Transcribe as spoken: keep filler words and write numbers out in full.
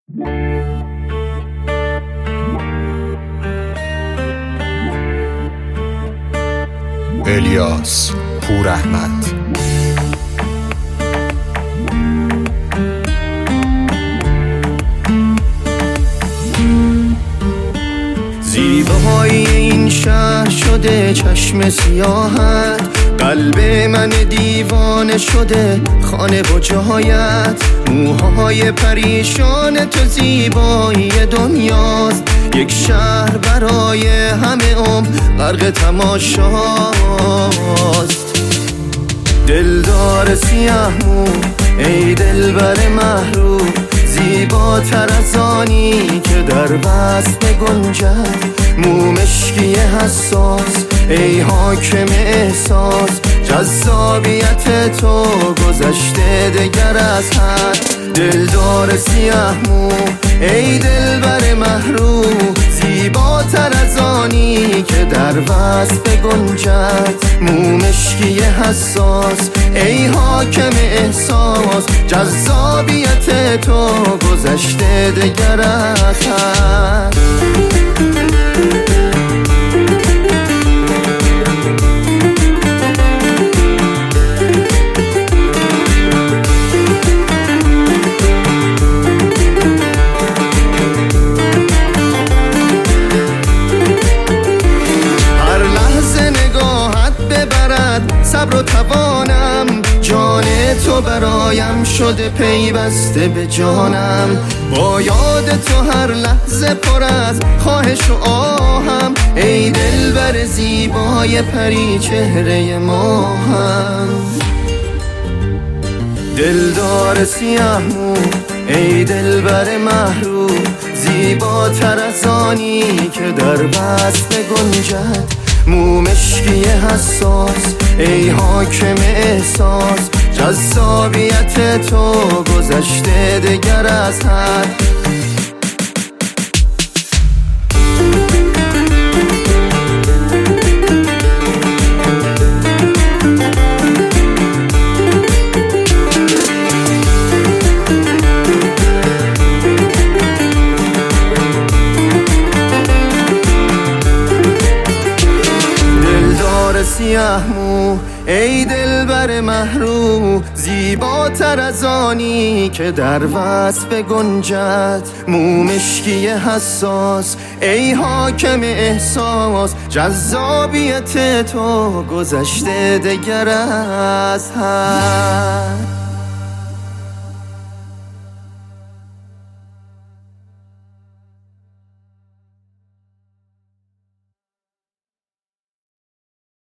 الیاس پوراحمد. زیبایی این شهر شده چشم سیاحت، قلب من دیوانه شده خانه و جایت. موهای پریشان تو زیبایی دنیاست، یک شهر برای همه عمر غرق تماشاست. دلدار سیاه مو ای دلبر محروم، زیباتر از آنی که در وصف گنجد. مو مشکی حساس ای حاکم احساس، جذابیت تو گذشته دگر از حد. دلدار سیاه مو ای دلبر محروم، زیباتر از آنی که در وصف گنجد. مو مشکی حساس ای حاکم احساس، جذابیت تو گذشته دگر از حد. صبر و توانم، جان تو برایم شده پیوسته به جانم. با یاد تو هر لحظه پر از خواهش و آهم، ای دلبر زیبای پری چهره ماهم. دلدار سیاه مو ای دلبر محروم، زیباتر از آنی که در وصف گنجد. مو مشکی حساس ای حاکم احساس، جذابیت تو گذشته دگر از حد. سیاه مو ای دلبر محروم، زیباتر از آنی که در وصف گنجد. مو مشکی حساس ای حاکم احساس، جذابیت تو گذشته دگر از حد.